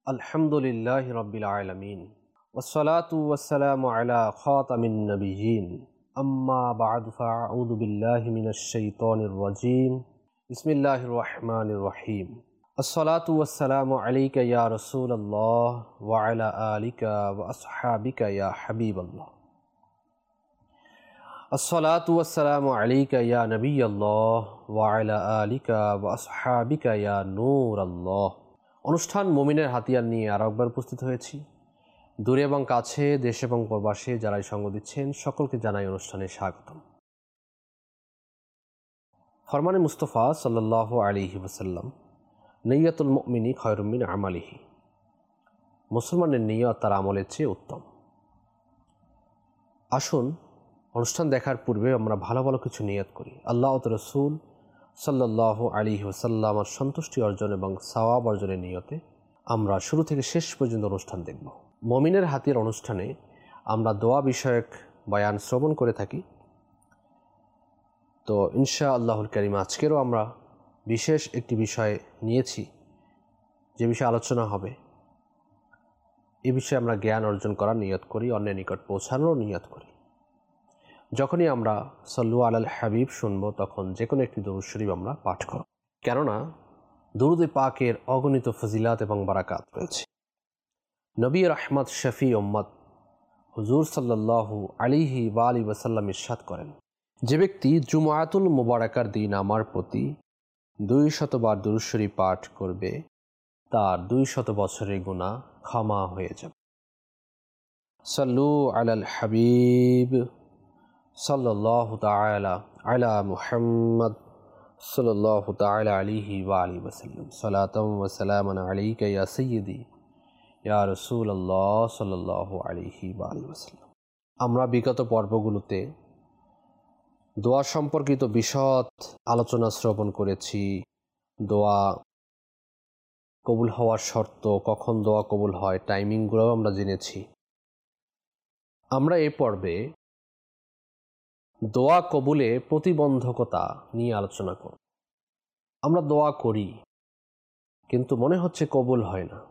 আলহামদুলিল্লাহি রাব্বিল আলামিন ওয়াসসালাতু ওয়াসসালামু আলা খাতামিন নাবিয়্যিন আম্মা বা'দু ফাআউযু বিল্লাহি মিনাশ শাইতানির রাজীম বিসমিল্লাহির রহমানির রহিম আসসালাতু ওয়াসসালামু আলাইকা ইয়া রাসূলুল্লাহ ওয়া আলা আলিকা ওয়া আসহাবিকা ইয়া হাবিবাল্লাহ আসসালাতু ওয়াসসালামু আলাইকা ইয়া নবিয়াল্লাহ ওয়া আলা আলিকা ওয়া আসহাবিকা ইয়া নূরাল্লাহ। অনুষ্ঠান মুমিনের হাতিয়ার নিয়ে আরো একবার উপস্থিত হয়েছি। দূরে এবং কাছে, দেশে এবং প্রবাসে যারাই সঙ্গ দিচ্ছেন সকলকে জানাই অনুষ্ঠানে স্বাগতম। ফরমানে মুস্তাফা সাল্লাল্লাহু আলাইহি ওয়াসাল্লাম, নিয়্যাতুল মুমিনি খায়রুম মিন আমালিহি। মুসলমানের নিয়ত তার আমলের চেয়ে উত্তম। আসুন অনুষ্ঠান দেখার পূর্বে আমরা ভালো ভালো কিছু নিয়ত করি। আল্লাহ ও রাসূল সাল্লাল্লাহু আলাইহি ওয়াসাল্লামের সন্তুষ্টি অর্জন এবং সওয়াব অর্জনের নিয়তে আমরা শুরু থেকে শেষ পর্যন্ত অনুষ্ঠান দেখব। মুমিনের হাতিয়ার অনুষ্ঠানে আমরা দোয়া বিষয়ক বয়ান শ্রবণ করে থাকি। তো ইনশাআল্লাহুল কারীম আজকেরও আমরা বিশেষ একটি বিষয় নিয়েছি, যে বিষয়ে আলোচনা হবে। এই বিষয়ে আমরা জ্ঞান অর্জন করার নিয়ত করি, অন্যের নিকট পৌঁছানোর নিয়ত করি। যখনই আমরা সল্লু আলাল হাবিব শুনব, তখন যে কোনো একটি দরুদ শরীফ আমরা পাঠ করব, কেননা দরুদে পাকের অগণিত ফজিলাত এবং বারাকাত রয়েছে। নবী রাহমাত শফি উম্মত হুজুর সাল্লাল্লাহু আলাইহি ওয়া আলিহি ওয়াসাল্লাম ইরশাদ করেন, যে ব্যক্তি জুমআতুল মুবারাকার দিন আমার প্রতি 200 বার দরুদ শরীফ পাঠ করবে, তার 200 বছরের গুনাহ ক্ষমা হয়ে যাবে। সল্লু আলাল হাবিব সাল্লাল্লাহু তাআলা আলা মুহাম্মদ সাল্লাল্লাহু তাআলা আলাইহি ওয়া আলিহি ওয়াসাল্লাম। সালাতাম ওয়া সালামান আলাইকা ইয়া সাইয়্যিদি ইয়া রাসূলুল্লাহ সাল্লাল্লাহু আলাইহি ওয়া আলিহি ওয়াসাল্লাম। আমরা বিগত পর্বগুলোতে দোয়া সম্পর্কিত বিশদ আলোচনা শ্রবণ করেছি। দোয়া কবুল হওয়ার শর্ত, কখন দোয়া কবুল হয়, টাইমিংগুলোও আমরা জেনেছি। আমরা এই পর্বে দোয়া কবুলে প্রতিবন্ধকতা নিয়ে আলোচনা করব। আমরা দোয়া করি কিন্তু মনে হচ্ছে কবুল হয় না।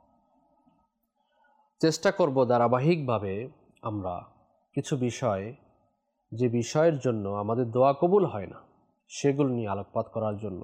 চেষ্টা করব ধারাবাহিকভাবে আমরা কিছু বিষয়, যে বিষয়ের জন্য আমাদের দোয়া কবুল হয় না, সেগুলো নিয়ে আলোকপাত করার জন্য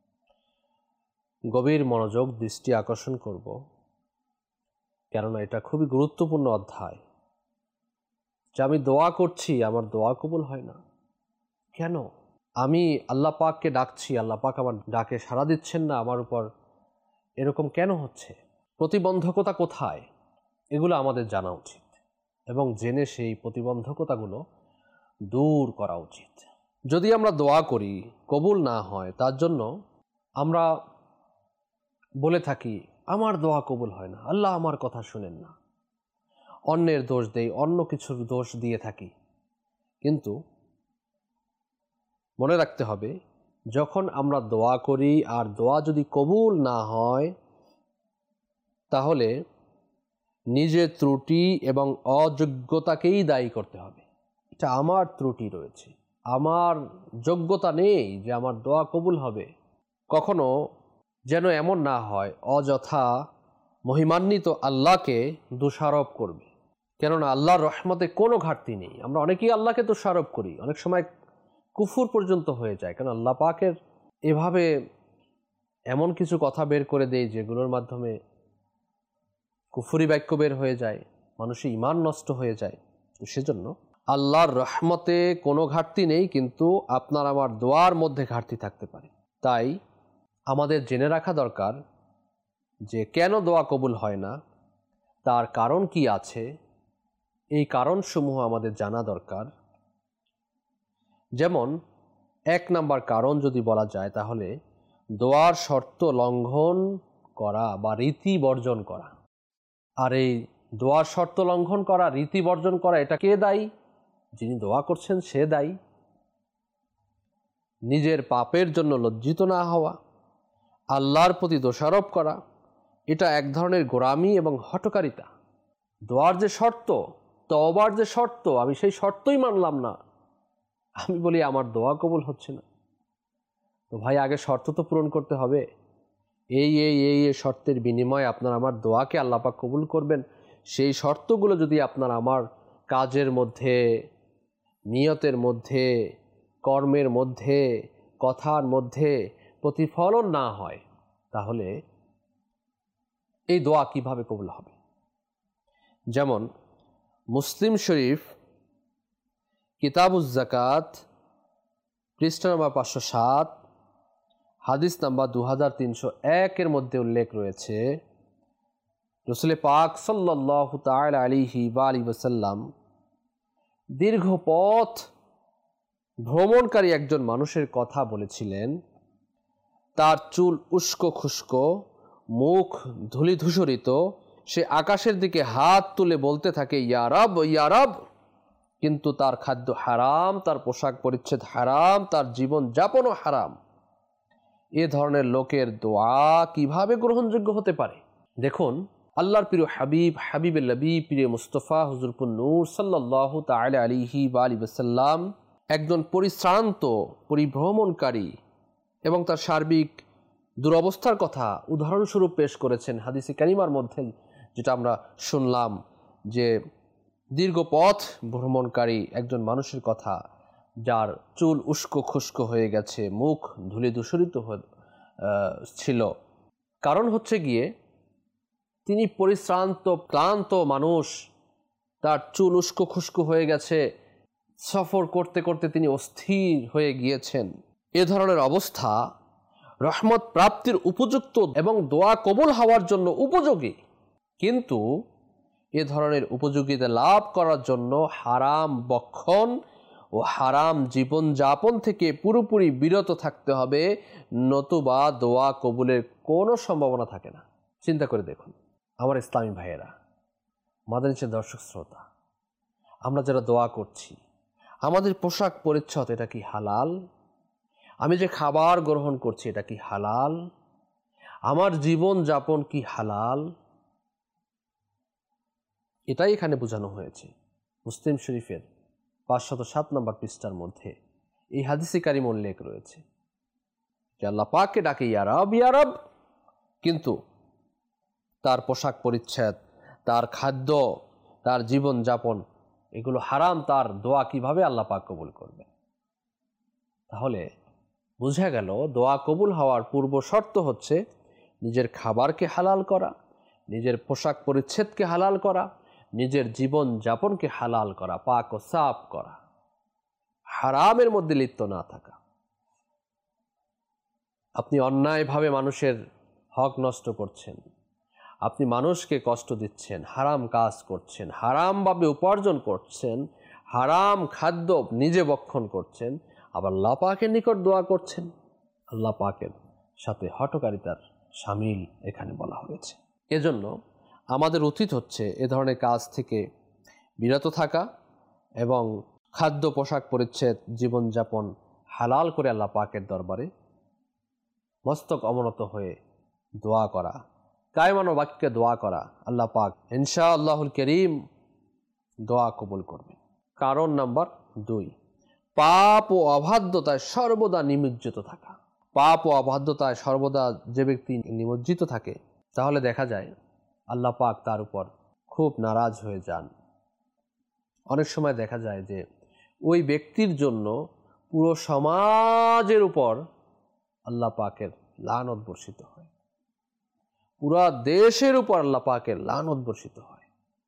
গভীর মনোযোগ দৃষ্টি আকর্ষণ করব, কেননা এটা খুবই গুরুত্বপূর্ণ অধ্যায়। যে আমি দোয়া করছি, আমার দোয়া কবুল হয় না কেন? আমি আল্লাহ পাককে ডাকছি, আল্লাহ পাক আমার ডাকে সাড়া দিচ্ছেন না, আমার উপর এরকম কেন হচ্ছে? প্রতিবন্ধকতা কোথায়? এগুলো আমাদের জানা উচিত এবং জেনে সেই প্রতিবন্ধকতাগুলো দূর করা উচিত। যদি আমরা দোয়া করি কবুল না হয়, তার জন্য আমরা বলে থাকি আমার দোয়া কবুল হয় না, আল্লাহ আমার কথা শুনেন না, অন্যের দোষ দেই, অন্য কিছুর দোষ দিয়ে থাকি। কিন্তু মনে রাখতে হবে, যখন আমরা দোয়া করি আর দোয়া যদি কবুল না হয়, তাহলে নিজের ত্রুটি এবং অযোগ্যতাকেই দায়ী করতে হবে। এটা আমার ত্রুটি রয়েছে, আমার যোগ্যতা নেই যে আমার দোয়া কবুল হবে। কখনো যেন এমন না হয় অযথা মহিমান্বিত আল্লাহকে দোষারোপ করবে, কেননা আল্লাহর রহমতে কোনো ঘাটতি নেই। আমরা অনেকেই আল্লাহকে দোষারোপ করি, অনেক সময় কুফর পর্যন্ত হয়ে যায়, কারণ আল্লাহ পাকের এভাবে এমন কিছু কথা বের করে দেয় যেগুলোর মাধ্যমে কুফরি বাক্য বের হয়ে যায়, মানুষের ঈমান নষ্ট হয়ে যায়। তো সেজন্য আল্লাহর রহমতে কোনো ঘাটতি নেই, কিন্তু আপনার আমার দোয়ার মধ্যে ঘাটতি থাকতে পারে। তাই আমাদের জেনে রাখা দরকার যে কেন দোয়া কবুল হয় না, তার কারণ কি আছে, এই কারণসমূহ আমাদের জানা দরকার। যেমন 1 নাম্বার কারণ যদি বলা যায়, তাহলে দোয়ার শর্ত লঙ্ঘন করা বা রীতি বর্জন করা। আর এই দোয়ার শর্ত লঙ্ঘন করা, রীতি বর্জন করা, এটা কে দায়ী? যিনি দোয়া করছেন সে দায়ী। নিজের পাপের জন্য লজ্জিত না হওয়া, আল্লাহর প্রতি দোষারোপ করা, এটা এক ধরনের গোঁড়ামি এবং হঠকারিতা। দোয়ার যে শর্ত, তওবার যে শর্ত, আমি সেই শর্তই মানলাম না, আমি বলি আমার দোয়া কবুল হচ্ছে না। তো ভাই, আগে শর্ত তো পূরণ করতে হবে। এই শর্তের বিনিময়ে আপনার আমার দোয়াকে আল্লাহ পাক কবুল করবেন, সেই শর্তগুলো যদি আপনার আমার কাজের মধ্যে, নিয়তের মধ্যে, কর্মের মধ্যে, কথার মধ্যে প্রতিফলন না হয়, তাহলে এই দোয়া কিভাবে কবুল হবে? যেমন মুসলিম শরীফ কিতাবুজ যাকাত পৃষ্ঠা নম্বর 507, হাদিস নাম্বার 2301 মধ্যে উল্লেখ রয়েছে, রাসূল পাক সাল্লাল্লাহু তাআলা আলাইহি ওয়া আলিহি ওয়াসাল্লাম দীর্ঘ পথ ভ্রমণকারী একজন মানুষের কথা বলেছিলেন। তার চুল উস্কো খুস্কো, মুখ ধূলিধূসরিত, সে আকাশের দিকে হাত তুলে বলতে থাকে ইয়া রব ইয়া রব, কিন্তু তার খাদ্য হারাম, তার পোশাক পরিচ্ছদ হারাম, তার জীবন যাপনও হারাম। এ ধরনের লোকের দোয়া কিভাবে গ্রহণযোগ্য হতে পারে? দেখুন, আল্লাহর প্রিয় হাবিব, হাবিবুল নবী, প্রিয় মুস্তফা হুজুরপুর নূর সাল্লাল্লাহু তাআলা আলাইহি ওয়া আলিহি ওয়াসাল্লাম একজন পরিশ্রান্ত পরিভ্রমণকারী এবং তার সার্বিক দুরবস্থার কথা উদাহরণস্বরূপ পেশ করেছেন হাদিসে কারিমার মধ্যে, যেটা আমরা শুনলাম যে দীর্ঘ পথ ভ্রমণকারী একজন মানুষের কথা, যার চুল উস্কো খুস্কো হয়ে গেছে, মুখ ধুলি দূষরিত ছিল। কারণ হচ্ছে গিয়ে তিনি পরিশ্রান্ত ক্লান্ত মানুষ, তার চুল উস্কো খুস্কো হয়ে গেছে, সফর করতে করতে তিনি অস্থির হয়ে গিয়েছেন। এ ধরনের অবস্থা রহমত প্রাপ্তির উপযুক্ত এবং দোয়া কবুল হওয়ার জন্য উপযোগী, কিন্তু এ ধরনের উপযোগিতা লাভ করার জন্য হারাম বক্ষণ ও হারাম জীবনযাপন থেকে পুরোপুরি বিরত থাকতে হবে, নতুবা দোয়া কবুলের কোনো সম্ভাবনা থাকে না। চিন্তা করে দেখুন আমার ইসলামী ভাইয়েরা, মাদানী দর্শক শ্রোতা, আমরা যারা দোয়া করছি, আমাদের পোশাক পরিচ্ছদ এটা কি হালাল? আমি যে খাবার গ্রহণ করছি এটা কি হালাল? আমার জীবন যাপন কি হালাল? এটাই এখানে বোঝানো হয়েছে মুসলিম শরীফের 507 নম্বর পৃষ্ঠার মধ্যে। এই হাদিসে কারিম উল্লেখ রয়েছে যে আল্লাহ পাককে ডাকে ইয়া রব ইয়া রব, কিন্তু তার পোশাক পরিচ্ছদ, তার খাদ্য, তার জীবন যাপন এগুলো হারাম, তার দোয়া কিভাবে আল্লাহ পাক কবুল করবে? তাহলে বোঝা গেল দোয়া কবুল হওয়ার পূর্ব শর্ত হচ্ছে নিজের খাবারকে হালাল করা, নিজের পোশাক পরিচ্ছদকে হালাল করা, নিজের জীবন যাপনকে হালাল করা, পাক ও সাফ করা, হারামের মধ্যে লিপ্ত না থাকা। আপনি অন্যায়ভাবে মানুষের হক নষ্ট করছেন, আপনি মানুষকে কষ্ট দিচ্ছেন, হারাম কাজ করছেন, হারামভাবে উপার্জন করছেন, হারাম খাদ্য নিজে ভক্ষণ করছেন, আবার আল্লাহ পাকের নিকট দোয়া করছেন। আল্লাহ পাকের সাথে হঠকারিতার শামিল এখানে বলা হয়েছে। এজন্য আমাদের উচিত হচ্ছে এ ধরনের কাজ থেকে বিরত থাকা এবং খাদ্য, পোশাক পরিচ্ছদ, জীবনযাপন হালাল করে আল্লাহ পাকের দরবারে মস্তক অবনত হয়ে দোয়া করা, কায়মান বাক্যে দোয়া করা। আল্লাহ পাক ইনশাআল্লাহুল করিম দোয়া কবুল করবেন। কারণ নাম্বার 2, পাপ ও অবাধ্যতায় সর্বদা নিমজ্জিত থাকা। পাপ ও অবাধ্যতায় সর্বদা যে ব্যক্তি নিমজ্জিত থাকে, তাহলে দেখা যায় আল্লাহ পাক তার উপর খুব নারাজ হয়ে যান। অনেক সময় দেখা যায় যে ওই ব্যক্তির জন্য পুরো সমাজের উপর আল্লাহ পাকের লানত বর্ষিত হয়, পুরা দেশের উপর আল্লাহ পাকের লানত বর্ষিত হয়।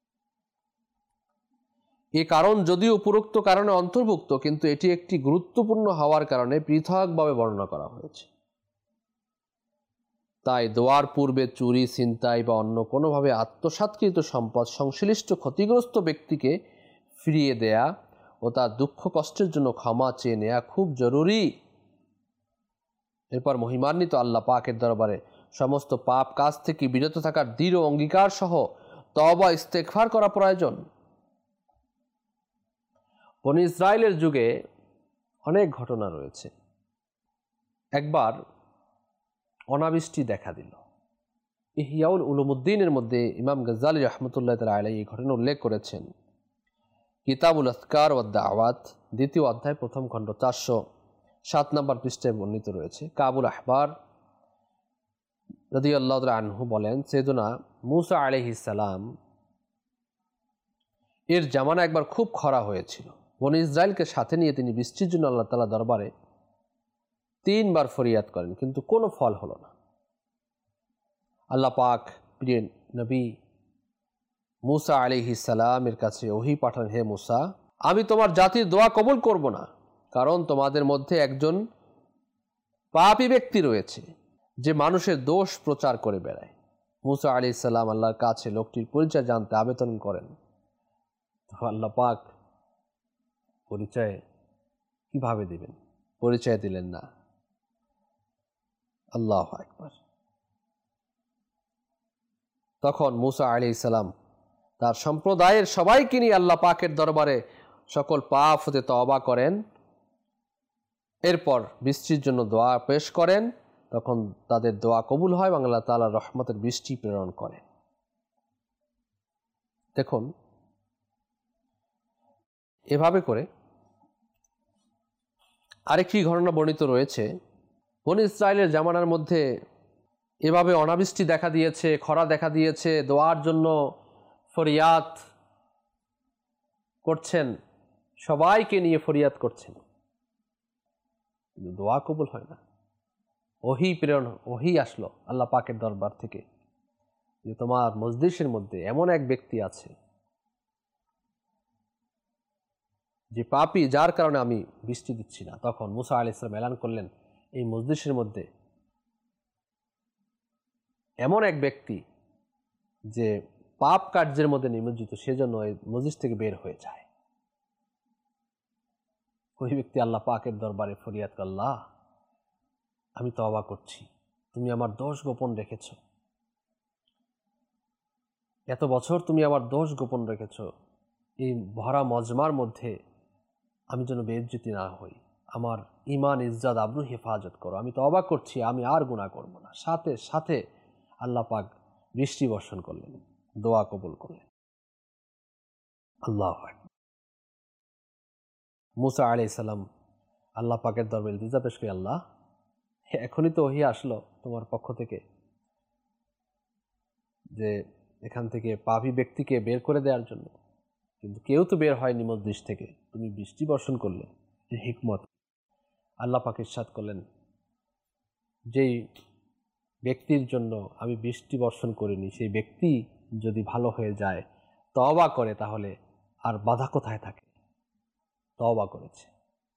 এই কারণ যদিও উপরোক্ত কারণে অন্তর্ভুক্ত, কিন্তু এটি একটি গুরুত্বপূর্ণ হওয়ার কারণে পৃথকভাবে বর্ণনা করা হয়েছে। তাই দোয়ার পূর্বে চুরি, ছিনতাই বা অন্য কোনোভাবে আত্মসাৎকৃত সম্পদ সংশ্লিষ্ট ক্ষতিগ্রস্ত ব্যক্তিকে ফিরিয়ে দেয়া ও তার দুঃখ কষ্টের জন্য ক্ষমা চেয়ে নেওয়া খুব জরুরি। এরপর মহিমান্বিত আল্লাহ পাকের দরবারে সমস্ত পাপ কাজ থেকে বিরত থাকার দৃঢ় অঙ্গীকার সহ তওবা ইস্তেগফার করা প্রয়োজন। বনী ইসরায়েলের যুগে অনেক ঘটনা রয়েছে। একবার অনাবৃষ্টি দেখা দিল। ইহইয়াউল উলুমুদ্দিনের মধ্যে ইমাম গজ্জালী রাহমাতুল্লাহ তাআলা আলাইহি এই ঘটনা উল্লেখ করেছেন। কিতাবুল আযকার ওয়াদ দাওয়াত 2য় অধ্যায় 1ম খণ্ড 407 নম্বর পৃষ্ঠায় বর্ণিত রয়েছে। কাবুল আহবার রাদিয়াল্লাহু তাআলা আনহু বলেন, সাইয়েদুনা মূসা আলাইহিস সালাম এর জামানা একবার খুব খরা হয়েছিল। বনী ইসরায়েলকে সাথে নিয়ে তিনি বৃষ্টির জন্য আল্লাহ তাআলা দরবারে 3 বার ফরিয়াদ করেন, কিন্তু কোনো ফল হলো না। আল্লাহ পাক প্রিয় নবী মূসা আলাইহিস সালামের কাছে ওহী পাঠান, হে মূসা, আমি তোমার জাতির দোয়া কবুল করব না, কারণ তোমাদের মধ্যে একজন পাপী ব্যক্তি রয়েছে যে মানুষের দোষ প্রচার করে বেড়ায়। মূসা আলাইহিস সালাম আল্লাহর কাছে লোকটির পরিচয় জানতে আবেদন করেন। তো আল্লাহ পাক পরিচয় কিভাবে দিবেন? পরিচয় দিলেন না। আল্লাহু আকবার। তখন মূসা আলাইহিস সালাম তার সম্প্রদায়ের সবাইকে নিয়ে আল্লাহ পাকের দরবারে সকল পাপ হতে তওবা করেন, এরপর বৃষ্টির জন্য দোয়া পেশ করেন। তখন তাদের দোয়া কবুল হয় এবং আল্লাহ তাআলা রহমতের বৃষ্টি প্রেরণ করেন। দেখুন, এভাবে করে আরেকটি ঘটনা বর্ণিত রয়েছে। বনী ইসরায়েলের জামানার মধ্যে এভাবে অনাবৃষ্টি দেখা দিয়েছে, খরা দেখা দিয়েছে, দোয়ার জন্য ফরিয়াদ করছেন, সবাইকে নিয়ে ফরিয়াদ করছেন, কিন্তু দোয়া কবুল হয় না। ওহী প্রেরণ, ওহী আসলো আল্লাহ পাকের দরবার থেকে যে তোমার মজলিসের মধ্যে এমন এক ব্যক্তি আছে যে পাপী, যার কারণে আমি বৃষ্টি দিচ্ছি না। তখন মূসা আলাইহিস সালাম এলান করলেন, এই মজলিসের মধ্যে এমন এক ব্যক্তি যে পাপ কার্যের মধ্যে নিমজ্জিত, সেজন্য এই মজলিস থেকে বের হয়ে যায়। ওই ব্যক্তি আল্লাহ পাকের দরবারে ফরিয়াদ করে, আল্লাহ, আমি তওবা করছি, তুমি আমার দোষ গোপন রেখেছ, এত বছর তুমি আমার দোষ গোপন রেখেছ, এই ভরা মজমার মধ্যে আমি যেন বেইজ্জতি না হই, আমার ঈমান ইজ্জত আবরু হেফাজত করো, আমি তওবা করছি, আমি আর গুনাহ করব না। সাথে সাথে আল্লাহ পাক বৃষ্টি বর্ষণ করলেন, দোয়া কবুল করলেন। আল্লাহু আকবার। মূসা আলাইহিস সালাম আল্লাহ পাকের দরবারে ইলতিজা পেশ করে, আল্লাহ, এখনই তো ওহী আসলো তোমার পক্ষ থেকে যে এখান থেকে পাপী ব্যক্তিকে বের করে দেওয়ার জন্য, কিন্তু কেউ তো বের হয়নি মজলিস থেকে, তুমি বৃষ্টি বর্ষণ করলে, যে হিকমত। আল্লাহ পাক ইরশাদ করলেন, যেই ব্যক্তির জন্য আমি বৃষ্টি বর্ষণ করিনি, সেই ব্যক্তি যদি ভালো হয়ে যায়, তওবা করে, তাহলে আর বাধা কোথায় থাকে? তওবা করেছে।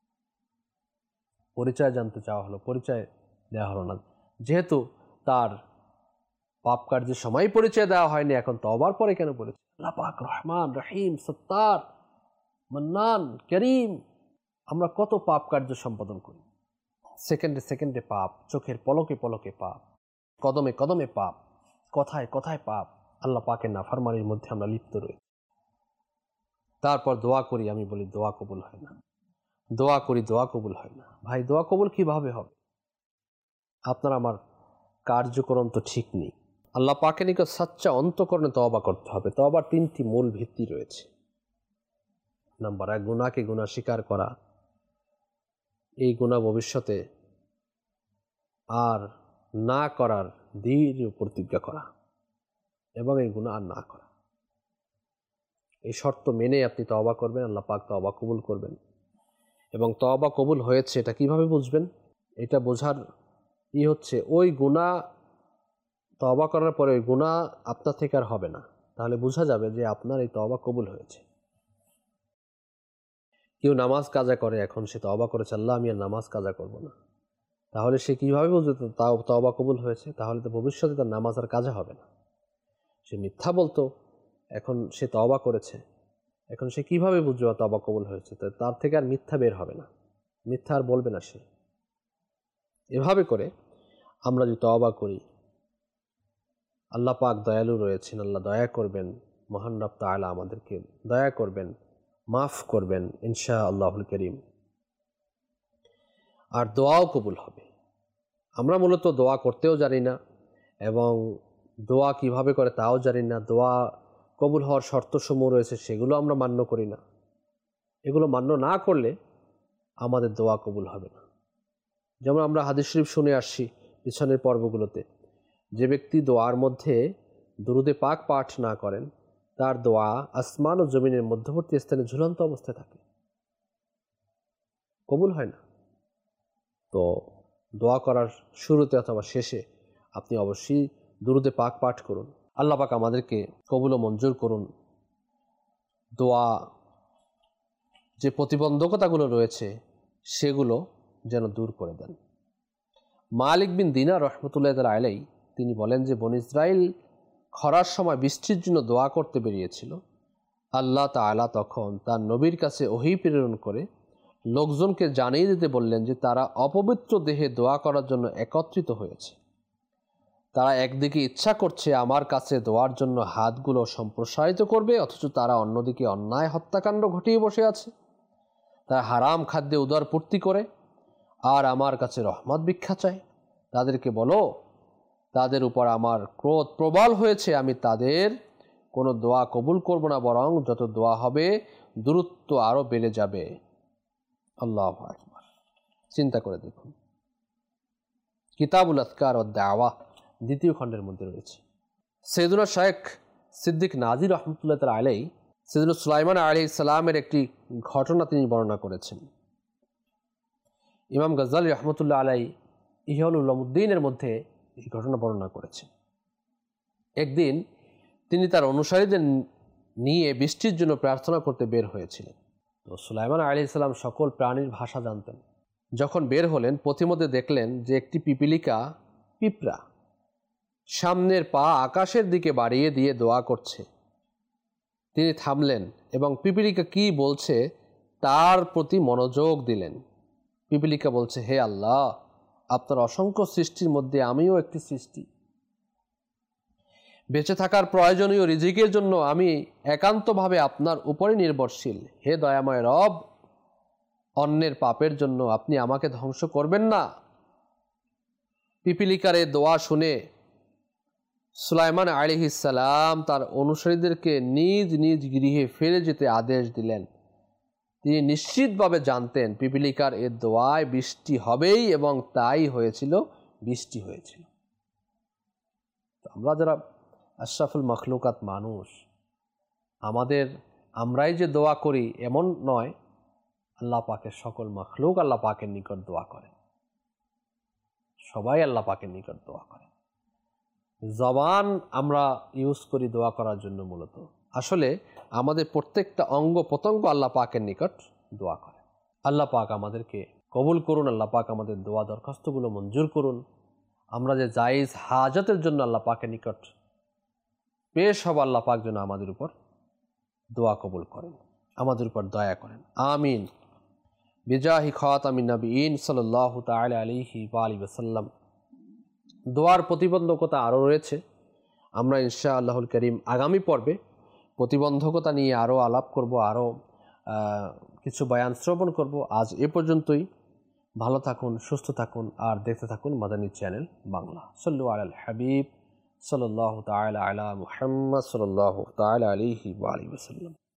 পরিচয় জানতে চাওয়া হলো, পরিচয় দেওয়া হলো না। যেহেতু তার পাপ কার্যের সময় পরিচয় দেওয়া হয়নি, এখন তওবার পরে কেন পরিচয়? আল্লাহ পাক রহমান, রহিম, সত্তার, মান্নান, করিম। আমরা কত পাপ কার্য সম্পাদন করি, সেকেন্ডে সেকেন্ডে পাপ, চোখের পলকে পলকে পাপ, কদমে কদমে পাপ, কথায় কথায় পাপ। আল্লাহ পাকের নাফরমানির মধ্যে আমরা লিপ্ত রয়েছি। তারপর দোয়া করি, আমি বলি দোয়া কবুল হয় না, দোয়া করি, দোয়া কবুল হয় না। ভাই, দোয়া কবুল কিভাবে হবে? আপনার আমার কার্যক্রম তো ঠিক নেই। আল্লাহ পাকের নিকট সাচ্চা অন্তঃকরণে তওবা করতে হবে। তওবার 3টি মূল ভিত্তি রয়েছে। নাম্বার 1, গুনাহকে গুনাহ স্বীকার করা, এই গুনাহ ভবিষ্যতে আর না করার দৃঢ় প্রতিজ্ঞা করা, এবং এই গুনাহ আর না করা। এই শর্ত মেনে আপনি তওবা করবেন, আল্লাহ পাক তওবা কবুল করবেন। এবং তওবা কবুল হয়েছে এটা কিভাবে বুঝবেন? এটা বোঝার হচ্ছে, ওই গুনাহ তওবা করার পরে ওই গুনাহ আপনার থেকে আর হবে না, তাহলে বোঝা যাবে যে আপনার এই তওবা কবুল হয়েছে। কেউ নামাজ কাজা করে, এখন সে তওবা করেছে, আল্লাহ, আমি আর নামাজ কাজা করব না, তাহলে সে কিভাবে বুঝবে তাও তওবা কবুল হয়েছে? তাহলে তো ভবিষ্যতে তার নামাজ আর কাজা হবে না। সে মিথ্যা বলতো, এখন সে তওবা করেছে, এখন সে কিভাবে বুঝবে তওবা কবুল হয়েছে? তো তার থেকে আর মিথ্যা বের হবে না, মিথ্যা আর বলবে না সে। এভাবে করে আমরা যদি তওবা করি, আল্লাহ পাক দয়ালু রয়েছেন, আল্লাহ দয়া করবেন, মহান রব তাআলা আমাদেরকে দয়া করবেন, মাফ করবেন ইনশাআল্লাহুল কারীম। আর দোয়াও কবুল হবে। আমরা মূলত দোয়া করতেও জানি না, এবং দোয়া কিভাবে করে তাও জানি না। দোয়া কবুল হওয়ার শর্তসমূহ রয়েছে, সেগুলো আমরা মান্য করি না। এগুলো মান্য না করলে আমাদের দোয়া কবুল হবে না। যেমন আমরা হাদিস শরীফ শুনে আসছি পিছনের পর্বগুলোতে, যে ব্যক্তি দোয়ার মধ্যে দুরুদে পাক পাঠ না করেন তার দোয়া আসমান ও জমিনের মধ্যবর্তী স্থানে ঝুলন্ত অবস্থায় থাকে, কবুল হয় না। তো দোয়া করার শুরুতে অথবা শেষে আপনি অবশ্যই দুরুদে পাক পাঠ করুন। আল্লাহ পাক আমাদেরকে কবুল ও মঞ্জুর করুন। দোয়া যে প্রতিবন্ধকতাগুলো রয়েছে সেগুলো যেন দূর করে দেন। মালিক বিন দিনার রহমতুল্লাহ তাআলা আলাইহি তিনি বলেন যে বনী ইসরাইল খরার সময় বৃষ্টির জন্য দোয়া করতে বেরিয়েছিল। আল্লাহ তাআলা তখন তার নবীর কাছে ওহী প্রেরণ করে লোকজনকে জানিয়ে দিতে বললেন যে তারা অপবিত্র দেহে দোয়া করার জন্য একত্রিত হয়েছে। তারা একদিকে ইচ্ছা করছে আমার কাছে দোয়ার জন্য হাতগুলো সম্প্রসারিত করবে, অথচ তারা অন্যদিকে অন্যায় হত্যাকাণ্ড ঘটিয়ে বসে আছে। তারা হারাম খাদ্যে উদর পূর্তি করে আর আমার কাছে রহমত ভিক্ষা চায়। তাদেরকে বলো তাদের উপর আমার ক্রোধ প্রবল হয়েছে, আমি তাদের কোনো দোয়া কবুল করব না, বরং যত দোয়া হবে দূরত্ব আরও বেড়ে যাবে। আল্লাহু আকবার। চিন্তা করে দেখুন, কিতাবুল আযকার ও দাওয়া 2য় খণ্ডের মধ্যে রয়েছে। সৈয়দুনা শেখ সিদ্দিক নাজির রহমতুল্লাহ তাআলা আলাইহি সৈয়দুনা সুলাইমান আলাইহিস সালামের একটি ঘটনা তিনি বর্ণনা করেছেন। ইমাম গাজ্জালী রহমতুল্লাহ আলাইহি ইহ্য়া উলুমুদ্দিনের মধ্যে এই ঘটনা বর্ণনা করেছেন। একদিন তিনি তার অনুসারীদের নিয়ে বৃষ্টির জন্য প্রার্থনা করতে বের হয়েছিলেন। তো সুলাইমান আলাইহিস সালাম সকল প্রাণীর ভাষা জানতেন। যখন বের হলেন পথিমধ্যে দেখলেন যে একটি পিঁপড়া সামনের পা আকাশের দিকে বাড়িয়ে দিয়ে দোয়া করছে। তিনি থামলেন এবং পিপীলিকা কি বলছে তার প্রতি মনোযোগ দিলেন। পিপীলিকা বলছে, হে আল্লাহ, আপনার অসংখ্য সৃষ্টির মধ্যে আমিও একটি সৃষ্টি। বেঁচে থাকার প্রয়োজনীয় রিজিকের জন্য আমি একান্তভাবে আপনার উপরে নির্ভরশীল। হে দয়াময় রব, অন্যের পাপের জন্য আপনি আমাকে ধ্বংস করবেন না। পিপীলিকার এই দোয়া শুনে সুলাইমান আলাইহিস সালাম তার অনুসারীদেরকে নিজ নিজ গৃহে ফিরে যেতে আদেশ দিলেন। তিনি নিশ্চিতভাবে জানতেন পিপীলিকার এ দোয়ায় বৃষ্টি হবেই, এবং তাই হয়েছিল, বৃষ্টি হয়েছিল। আমরা যারা আশরাফুল মাখলুকাত মানুষ, আমরাই যে দোয়া করি এমন নয়, আল্লাহ পাকের সকল মাখলুক আল্লাহ পাকের নিকট দোয়া করে। সবাই আল্লাহ পাকের নিকট দোয়া করে। জবান আমরা ইউজ করি দোয়া করার জন্য, মূলত আসলে আমাদের প্রত্যেকটা অঙ্গ প্রত্যঙ্গ আল্লাহ পাকের নিকট দোয়া করে। আল্লাহ পাক আমাদেরকে কবুল করুন। আল্লাহ পাক আমাদের দোয়া দরখাস্তগুলো মঞ্জুর করুন। আমরা যে জায়েজ হাজতের জন্য আল্লাহ পাকের নিকট পেশ হব, আল্লাহ পাক যেন আমাদের উপর দোয়া কবুল করেন, আমাদের উপর দয়া করেন। আমিন। বিজাহি খাতামিন নবিয়িন সাল্লাল্লাহু তাআলা আলাইহি ওয়া আলিহি ওয়াসাল্লাম। দোয়ার প্রতিবন্ধকতা আরও রয়েছে। আমরা ইনশাআল্লাহুল কারীম আগামী পর্বে প্রতিবন্ধকতা নিয়ে আরও আলাপ করব, আরও কিছু বয়ান শ্রবণ করব। আজ এ পর্যন্তই। ভালো থাকুন, সুস্থ থাকুন, আর দেখতে থাকুন মাদানী চ্যানেল বাংলা। সাল্লু আলাল হাবিব সাল্লাল্লাহু তাআলা আলা মুহাম্মদ সাল্লাল্লাহু তাআলা আলাইহি ওয়া আলিহি ওয়াসাল্লাম।